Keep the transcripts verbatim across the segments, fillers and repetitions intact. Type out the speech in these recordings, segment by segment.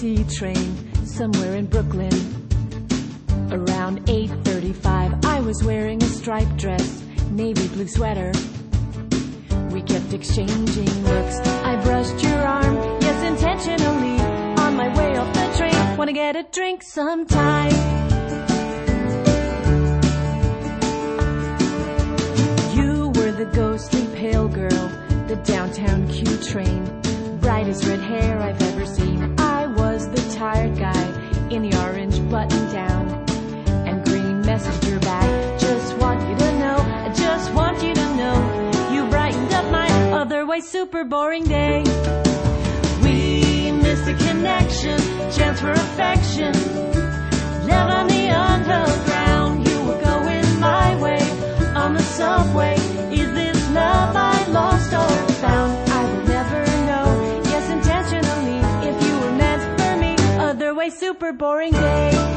T train somewhere in Brooklyn. Around eight thirty-five, I was wearing a striped dress, navy blue sweater. We kept exchanging looks. I brushed your arm, yes, intentionally, on my way off the train. Wanna get a drink sometime? You were the ghostly pale girl, the downtown Q train, brightest red hair I've ever seen. I was the tired guy in the orange button-down and green messenger bag. Just want you to know, I just want you to know, you brightened up my otherwise super boring day. We missed a connection, chance for affection, love on the underground. You were going my way on the subway. Is this love I lost or found? I will never know, yes, intentionally, if you were meant for me. Otherwise super boring day.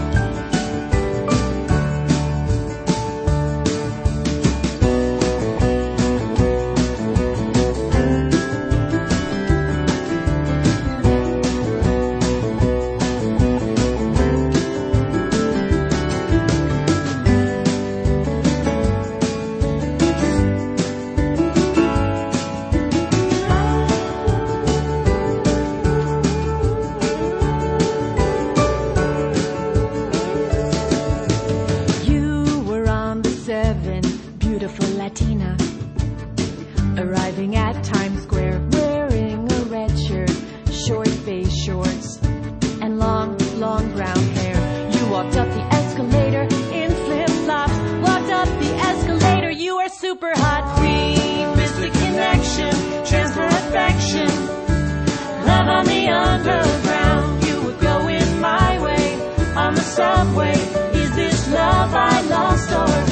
Beautiful Latina, arriving at Times Square, wearing a red shirt, short face shorts, and long, long brown hair. You walked up the escalator in flip-flops, walked up the escalator, you are super hot. We missed the connection, chance for affection, love on the underground. You were going my way on the subway. Is this love I lost or